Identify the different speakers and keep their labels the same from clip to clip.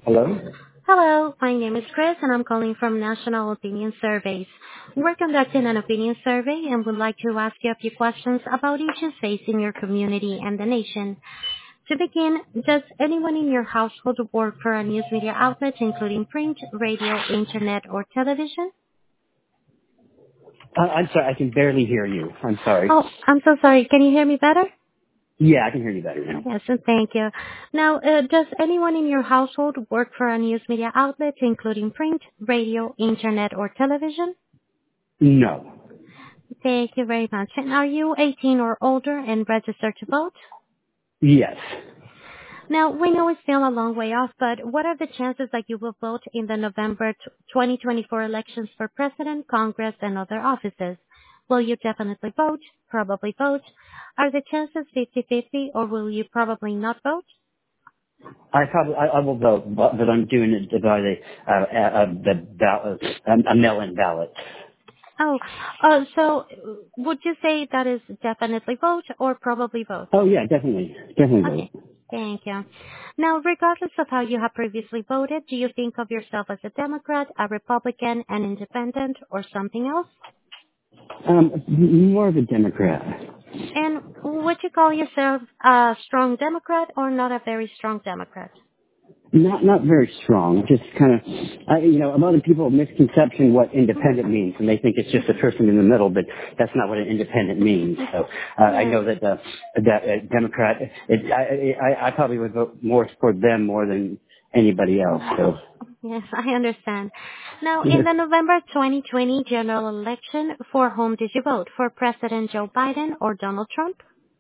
Speaker 1: Hello?
Speaker 2: Hello, my name is Chris and I'm calling from National Opinion Surveys. We're conducting an opinion survey and would like to ask you a few questions about issues facing your community and the nation. To begin, does anyone in your household work for a news media outlet including print, radio, internet, or television?
Speaker 1: I'm sorry, I can barely hear you. I'm sorry.
Speaker 2: Oh, I'm so sorry. Can you hear me better?
Speaker 1: Yeah, I can hear you better now.
Speaker 2: Yes, and thank you. Now, does anyone in your household work for a news media outlet including print, radio, internet, or television?
Speaker 1: No.
Speaker 2: Thank you very much. And are you 18 or older and registered to vote?
Speaker 1: Yes.
Speaker 2: Now, we know it's still a long way off, but what are the chances that you will vote in the November 2024 elections for President, Congress, and other offices? Will you definitely vote, probably vote? Are the chances 50-50, or will you probably not vote?
Speaker 1: I will vote, but I'm doing it by the ballot, a mail-in ballot.
Speaker 2: Oh, so would you say that is definitely vote or probably vote?
Speaker 1: Oh yeah, definitely vote.
Speaker 2: Okay. Thank you. Now, regardless of how you have previously voted, do you think of yourself as a Democrat, a Republican, an independent, or something else?
Speaker 1: More of a Democrat.
Speaker 2: And would you call yourself a strong Democrat or not a very strong Democrat?
Speaker 1: Not very strong. Just kind of, a lot of people have misconception what independent means, and they think it's just a person in the middle, but that's not what an independent means. So I
Speaker 2: Yes.
Speaker 1: know that Democrat. I probably would vote more for them more than anybody else. So
Speaker 2: Yes, I understand. Now, in the November 2020 general election, for whom did you vote? For President Joe Biden or Donald Trump?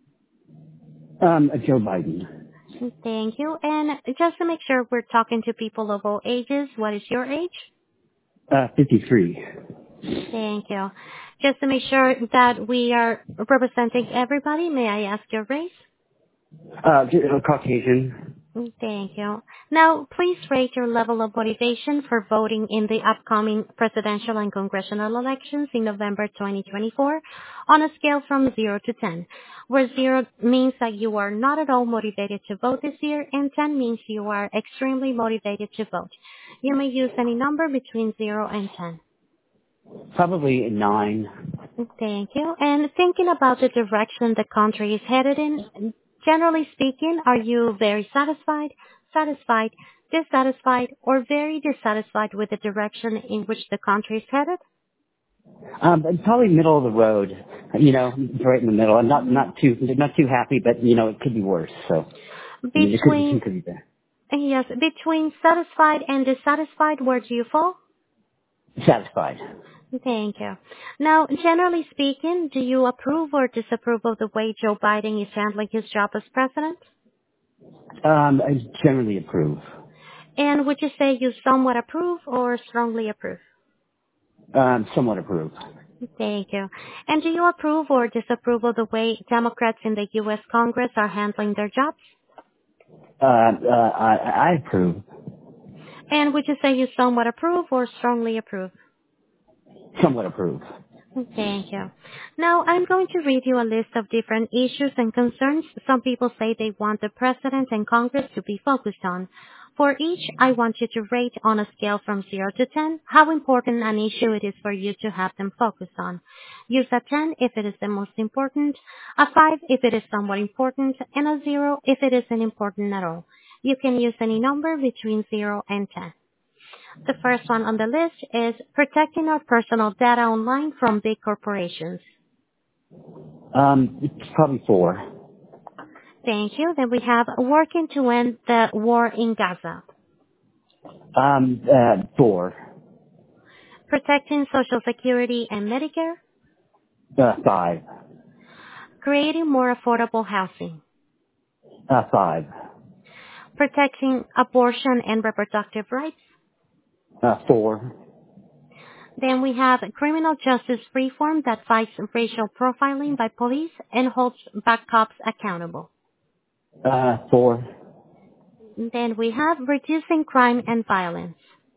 Speaker 1: Joe Biden.
Speaker 2: Thank you. And just to make sure we're talking to people of all ages, what is your age?
Speaker 1: 53.
Speaker 2: Thank you. Just to make sure that we are representing everybody, may I ask your race?
Speaker 1: Caucasian.
Speaker 2: Thank you. Now, please rate your level of motivation for voting in the upcoming presidential and congressional elections in November 2024 on a scale from 0 to 10, where 0 means that you are not at all motivated to vote this year and 10 means you are extremely motivated to vote. You may use any number between 0 and 10.
Speaker 1: Probably a 9.
Speaker 2: Thank you. And thinking about the direction the country is headed in, generally speaking, are you very satisfied, dissatisfied, or very dissatisfied with the direction in which the country is headed?
Speaker 1: Probably middle of the road. Right in the middle. I'm not too happy, but it could be worse. So it
Speaker 2: Between,
Speaker 1: could be bad.
Speaker 2: yes, between satisfied and dissatisfied, where do you fall?
Speaker 1: Satisfied.
Speaker 2: Thank you. Now, generally speaking, do you approve or disapprove of the way Joe Biden is handling his job as president?
Speaker 1: I generally approve.
Speaker 2: And would you say you somewhat approve or strongly approve?
Speaker 1: Somewhat approve.
Speaker 2: Thank you. And do you approve or disapprove of the way Democrats in the U.S. Congress are handling their jobs?
Speaker 1: I approve.
Speaker 2: And would you say you somewhat approve or strongly approve?
Speaker 1: Somewhat approve.
Speaker 2: Thank you. Now, I'm going to read you a list of different issues and concerns some people say they want the President and Congress to be focused on. For each, I want you to rate on a scale from 0 to 10 how important an issue it is for you to have them focus on. Use a 10 if it is the most important, a 5 if it is somewhat important, and a 0 if it isn't important at all. You can use any number between 0 and 10. The first one on the list is protecting our personal data online from big corporations.
Speaker 1: It's probably 4.
Speaker 2: Thank you. Then we have working to end the war in Gaza,
Speaker 1: 4.
Speaker 2: protecting Social Security and Medicare,
Speaker 1: 5.
Speaker 2: creating more affordable housing,
Speaker 1: 5.
Speaker 2: protecting abortion and reproductive rights.
Speaker 1: 4.
Speaker 2: Then we have criminal justice reform that fights racial profiling by police and holds bad cops accountable.
Speaker 1: 4.
Speaker 2: Then we have reducing crime and violence.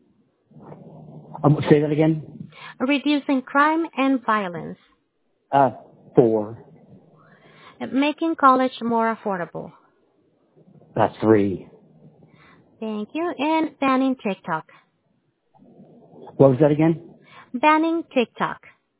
Speaker 1: Say that again.
Speaker 2: Reducing crime and violence.
Speaker 1: 4.
Speaker 2: Making college more affordable.
Speaker 1: 3.
Speaker 2: Thank you. And banning TikTok.
Speaker 1: What was that again?
Speaker 2: Banning TikTok.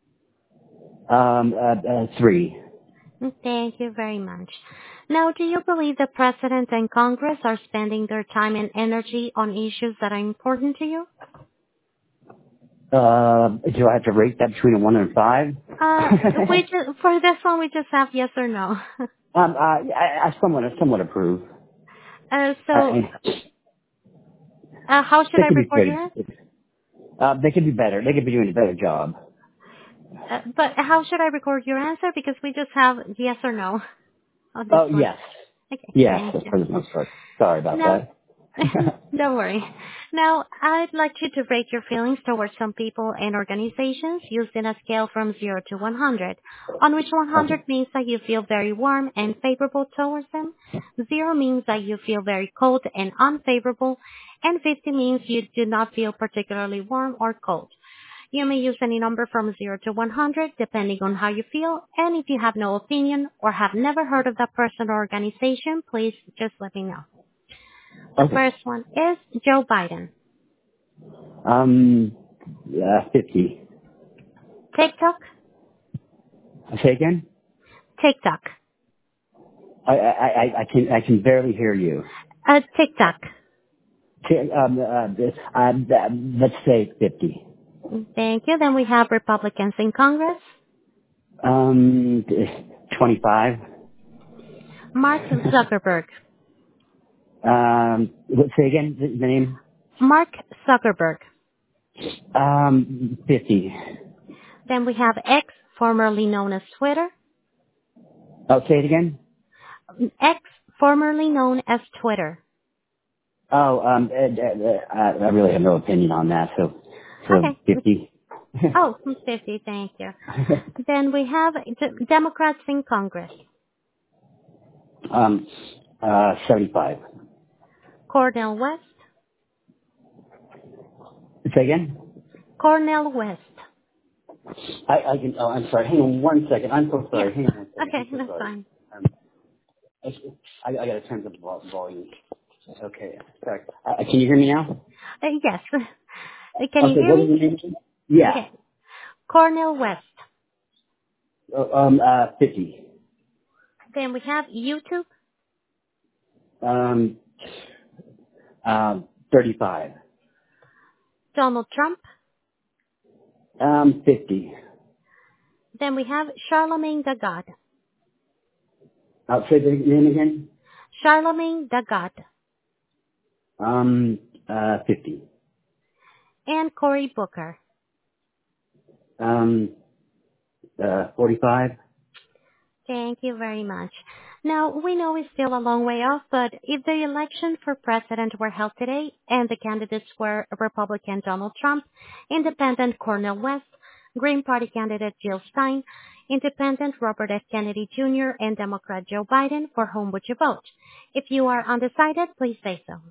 Speaker 1: 3.
Speaker 2: Thank you very much. Now, do you believe the President and Congress are spending their time and energy on issues that are important to you?
Speaker 1: Do I have to rate that between a 1 and 5?
Speaker 2: For this one, we just have yes or no.
Speaker 1: I somewhat approve.
Speaker 2: How should
Speaker 1: They
Speaker 2: I
Speaker 1: could be
Speaker 2: record your answer?
Speaker 1: good. They could be better. They could be doing a better job.
Speaker 2: But how should I record your answer? Because we just have yes or no on this one.
Speaker 1: Yes.
Speaker 2: Okay.
Speaker 1: Yes, for the most part. Sorry about that.
Speaker 2: Don't worry. Now, I'd like you to rate your feelings towards some people and organizations using a scale from 0 to 100, on which 100 means that you feel very warm and favorable towards them, 0 means that you feel very cold and unfavorable, and 50 means you do not feel particularly warm or cold. You may use any number from 0 to 100 depending on how you feel, and if you have no opinion or have never heard of that person or organization, please just let me know. The first one is Joe Biden.
Speaker 1: 50.
Speaker 2: TikTok?
Speaker 1: Say again?
Speaker 2: TikTok.
Speaker 1: I can barely hear you.
Speaker 2: TikTok.
Speaker 1: Let's say 50.
Speaker 2: Thank you. Then we have Republicans in Congress.
Speaker 1: 25.
Speaker 2: Mark Zuckerberg.
Speaker 1: Say again the name?
Speaker 2: Mark Zuckerberg.
Speaker 1: 50.
Speaker 2: Then we have X, formerly known as Twitter.
Speaker 1: Oh, say it again?
Speaker 2: X, formerly known as Twitter.
Speaker 1: Oh, I really have no opinion on that, so
Speaker 2: okay.
Speaker 1: 50.
Speaker 2: 50, thank you. Then we have Democrats in Congress.
Speaker 1: 75.
Speaker 2: Cornel West.
Speaker 1: Say again?
Speaker 2: Cornel West.
Speaker 1: I'm sorry. Hang on one second. I'm so sorry.
Speaker 2: Yeah.
Speaker 1: Hang on one second.
Speaker 2: Okay, that's fine.
Speaker 1: I got to turn up the volume. Okay. Sorry. Can you hear me now?
Speaker 2: Yes. Can you hear
Speaker 1: what
Speaker 2: me?
Speaker 1: is your name? Yeah.
Speaker 2: Okay. Cornel West.
Speaker 1: 50.
Speaker 2: Then we have YouTube.
Speaker 1: 35.
Speaker 2: Donald Trump.
Speaker 1: 50.
Speaker 2: Then we have Charlemagne the God.
Speaker 1: I'll say the name again.
Speaker 2: Charlemagne the God.
Speaker 1: 50.
Speaker 2: And Cory Booker.
Speaker 1: 45.
Speaker 2: Thank you very much. Now, we know it's still a long way off, but if the election for president were held today and the candidates were Republican Donald Trump, Independent Cornel West, Green Party candidate Jill Stein, Independent Robert F. Kennedy Jr., and Democrat Joe Biden, for whom would you vote? If you are undecided, please say so.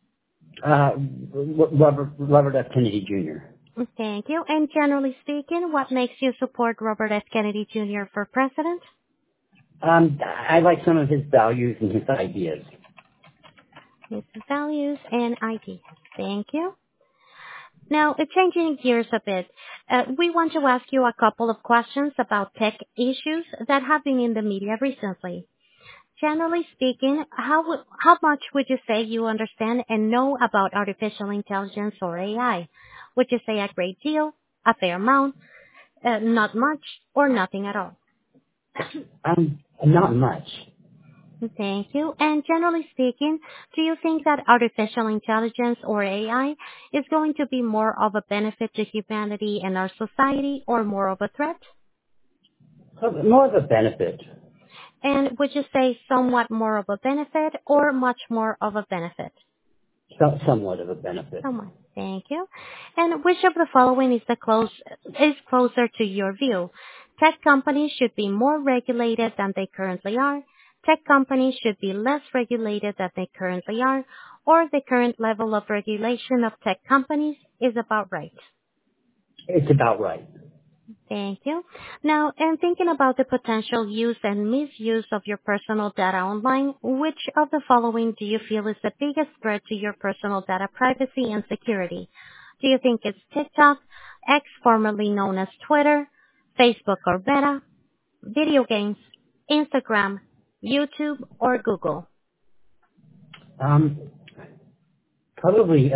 Speaker 1: Robert F. Kennedy Jr.
Speaker 2: Thank you. And generally speaking, what makes you support Robert F. Kennedy Jr. for president?
Speaker 1: I like some of his values and his ideas.
Speaker 2: His values and ideas. Thank you. Now, changing gears a bit, we want to ask you a couple of questions about tech issues that have been in the media recently. Generally speaking, how much would you say you understand and know about artificial intelligence or AI? Would you say a great deal, a fair amount, not much, or nothing at all?
Speaker 1: Not much.
Speaker 2: Thank you. And generally speaking, do you think that artificial intelligence or AI is going to be more of a benefit to humanity and our society, or more of a threat?
Speaker 1: More of a benefit.
Speaker 2: And would you say somewhat more of a benefit or much more of a benefit?
Speaker 1: Somewhat of a benefit.
Speaker 2: Somewhat. Thank you. And which of the following is closer to your view? Tech companies should be more regulated than they currently are. Tech companies should be less regulated than they currently are. Or the current level of regulation of tech companies is about right.
Speaker 1: It's about right.
Speaker 2: Thank you. Now, in thinking about the potential use and misuse of your personal data online, which of the following do you feel is the biggest threat to your personal data privacy and security? Do you think it's TikTok, X formerly known as Twitter, Facebook or Meta, video games, Instagram, YouTube, or Google?
Speaker 1: Um, probably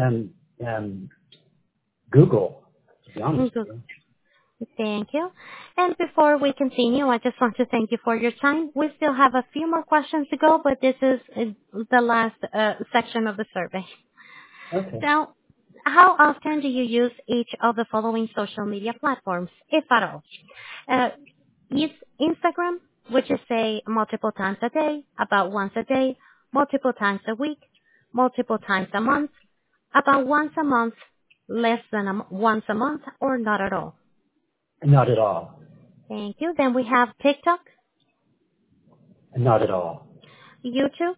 Speaker 1: Google, to be honest
Speaker 2: Google.
Speaker 1: with you.
Speaker 2: Thank you. And before we continue, I just want to thank you for your time. We still have a few more questions to go, but this is the last section of the survey.
Speaker 1: Okay.
Speaker 2: Now, how often do you use each of the following social media platforms, if at all? Is Instagram, which is say multiple times a day, about once a day, multiple times a week, multiple times a month, about once a month, less than once a month, or not at all?
Speaker 1: Not at all.
Speaker 2: Thank you. Then we have TikTok,
Speaker 1: Not at all.
Speaker 2: YouTube,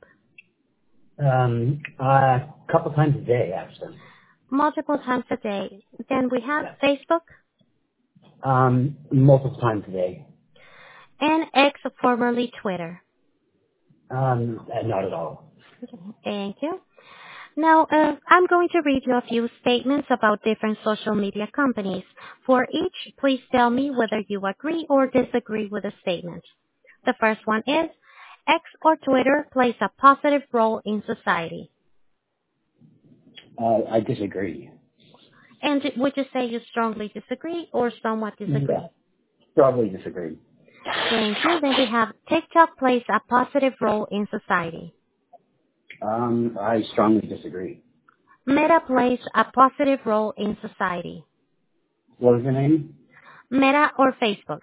Speaker 1: A couple times a day, actually.
Speaker 2: multiple times a day. Then we have
Speaker 1: Yeah.
Speaker 2: Facebook
Speaker 1: Multiple times a day.
Speaker 2: and X, formerly Twitter.
Speaker 1: Not at all.
Speaker 2: Thank you. Now, I'm going to read you a few statements about different social media companies. For each, please tell me whether you agree or disagree with the statement. The first one is, X or Twitter plays a positive role in society.
Speaker 1: I disagree.
Speaker 2: And would you say you strongly disagree or somewhat disagree?
Speaker 1: Yeah. Probably disagree.
Speaker 2: Thank you. Then we have TikTok plays a positive role in society.
Speaker 1: I strongly disagree.
Speaker 2: Meta plays a positive role in society.
Speaker 1: What was the name?
Speaker 2: Meta or Facebook?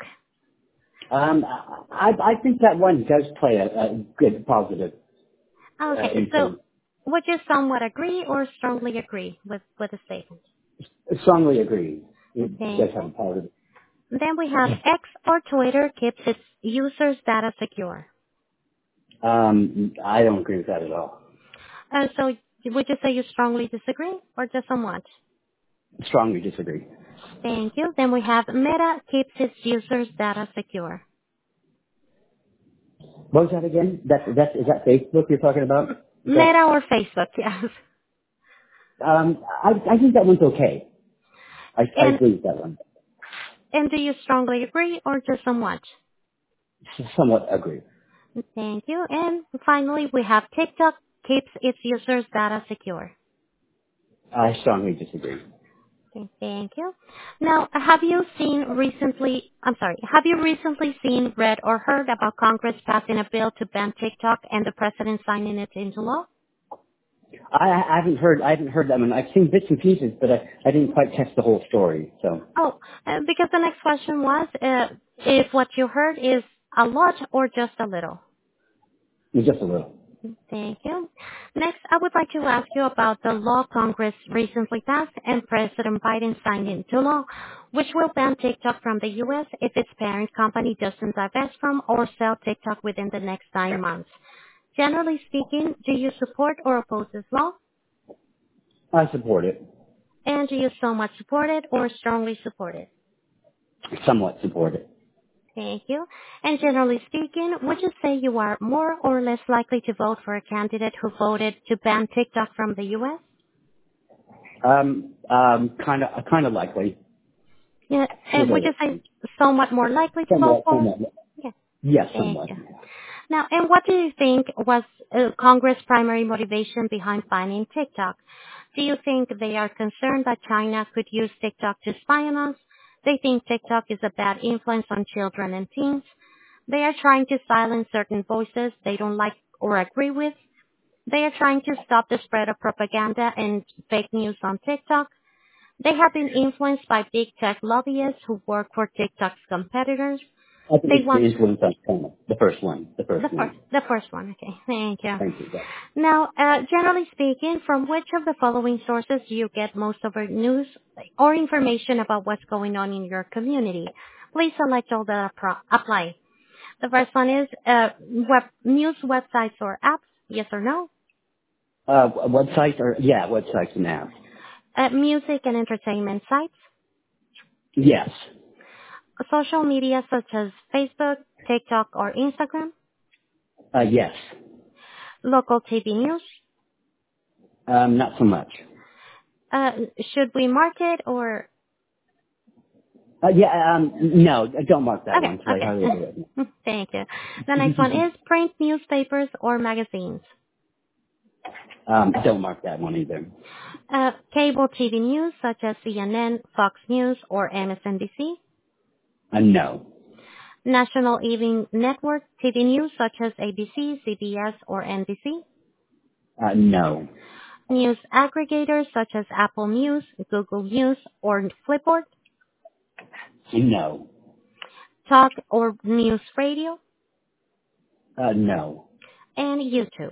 Speaker 1: I think that one does play a good positive
Speaker 2: Okay, so
Speaker 1: influence.
Speaker 2: would you somewhat agree or strongly agree with the statement?
Speaker 1: Strongly agree. It does
Speaker 2: Thank
Speaker 1: have a
Speaker 2: you.
Speaker 1: positive.
Speaker 2: Then we have X or Twitter keeps its users' data secure.
Speaker 1: I don't agree with that at all.
Speaker 2: So would you say you strongly disagree or just somewhat?
Speaker 1: Strongly disagree.
Speaker 2: Thank you. Then we have Meta keeps its users' data secure.
Speaker 1: What was that again? Is that Facebook you're talking about?
Speaker 2: Meta or Facebook, yes.
Speaker 1: I think that one's okay. I
Speaker 2: And
Speaker 1: agree with that one.
Speaker 2: do you strongly agree or just somewhat?
Speaker 1: Somewhat agree.
Speaker 2: Thank you. And finally, we have TikTok keeps its users' data secure.
Speaker 1: I strongly disagree.
Speaker 2: Okay, thank you. Now, have you recently seen, read, or heard about Congress passing a bill to ban TikTok and the president signing it into law?
Speaker 1: I haven't heard that one. I've seen bits and pieces, but I didn't quite catch the whole story. So
Speaker 2: Oh, because the next question was if what you heard is a lot or just a little.
Speaker 1: just a little.
Speaker 2: Thank you. Next, I would like to ask you about the law Congress recently passed and President Biden signed into law, which will ban TikTok from the U.S. if its parent company doesn't divest from or sell TikTok within the next 9 months. Generally speaking, do you support or oppose this law?
Speaker 1: I support it.
Speaker 2: And do you somewhat support it or strongly support it?
Speaker 1: Somewhat support it.
Speaker 2: Thank you. And generally speaking, would you say you are more or less likely to vote for a candidate who voted to ban TikTok from the U.S.?
Speaker 1: Kind of likely.
Speaker 2: Yeah. And would you say somewhat more likely to vote for?
Speaker 1: Somewhat.
Speaker 2: Yeah.
Speaker 1: Yes,
Speaker 2: Thank
Speaker 1: somewhat.
Speaker 2: you. Now, and what do you think was Congress' primary motivation behind banning TikTok? Do you think they are concerned that China could use TikTok to spy on us? They think TikTok is a bad influence on children and teens. They are trying to silence certain voices they don't like or agree with. They are trying to stop the spread of propaganda and fake news on TikTok. They have been influenced by big tech lobbyists who work for TikTok's competitors.
Speaker 1: I think
Speaker 2: They
Speaker 1: it's the
Speaker 2: want
Speaker 1: influence on China. The first one.
Speaker 2: the first one. Okay, thank you.
Speaker 1: Thank you. Yeah.
Speaker 2: Now, generally speaking, from which of the following sources do you get most of your news or information about what's going on in your community? Please select all that apply. The first one is news websites or apps. Yes or no?
Speaker 1: Websites and apps.
Speaker 2: Music and entertainment sites.
Speaker 1: Yes.
Speaker 2: Social media such as Facebook, TikTok, or Instagram?
Speaker 1: Yes.
Speaker 2: Local TV news?
Speaker 1: Not so much.
Speaker 2: Should we mark it or?
Speaker 1: No, don't mark that
Speaker 2: Okay,
Speaker 1: one. So I hardly do
Speaker 2: okay.
Speaker 1: it.
Speaker 2: Thank you. The next one is print newspapers or magazines.
Speaker 1: Don't mark that one either.
Speaker 2: Cable TV news such as CNN, Fox News, or MSNBC.
Speaker 1: No.
Speaker 2: National Evening Network TV news such as ABC, CBS, or NBC.
Speaker 1: No.
Speaker 2: News aggregators such as Apple News, Google News, or Flipboard.
Speaker 1: No.
Speaker 2: Talk or news radio.
Speaker 1: No.
Speaker 2: And YouTube.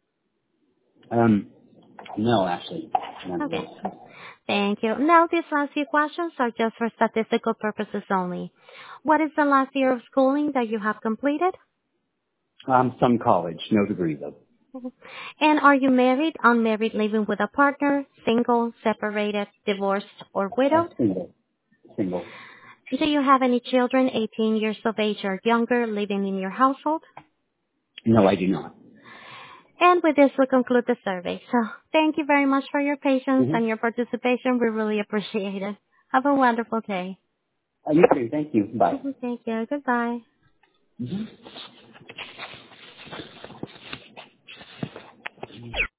Speaker 1: No, actually. None of
Speaker 2: Okay.
Speaker 1: those.
Speaker 2: Thank you. Now, these last few questions are just for statistical purposes only. What is the last year of schooling that you have completed?
Speaker 1: Some college, no degree though.
Speaker 2: And are you married, unmarried, living with a partner, single, separated, divorced, or widowed?
Speaker 1: Single. Single.
Speaker 2: Do you have any children 18 years of age or younger living in your household?
Speaker 1: No, I do not.
Speaker 2: And with this, we conclude the survey. So thank you very much for your patience
Speaker 1: Mm-hmm.
Speaker 2: and your participation. We really appreciate it. Have a wonderful day.
Speaker 1: You too. Thank you. Bye.
Speaker 2: Thank you. Goodbye.
Speaker 1: Mm-hmm.